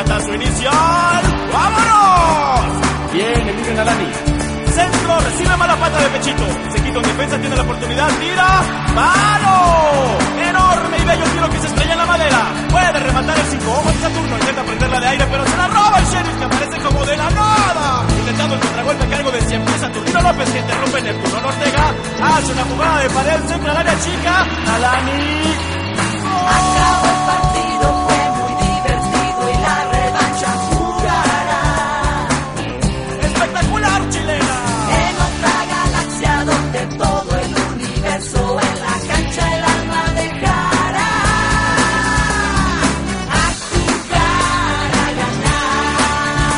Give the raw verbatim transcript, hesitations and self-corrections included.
remata su inicial. ¡Vámonos! Bien, Emilio Alani. Centro, recibe mala pata de pechito. Se quita en defensa, tiene la oportunidad, tira. ¡Palo! Enorme y bello tiro que se estrella en la madera. Puede rematar el cinco. Ojo en Saturno, intenta prenderla de aire, pero se la roba el Sheriff, que aparece como de la nada. Intentando el contragolpe a cargo de cien pies Saturnino López, que interrumpe Neptuno Ortega. Hace una jugada de pared, centro al área chica. Alani. ¡Oh!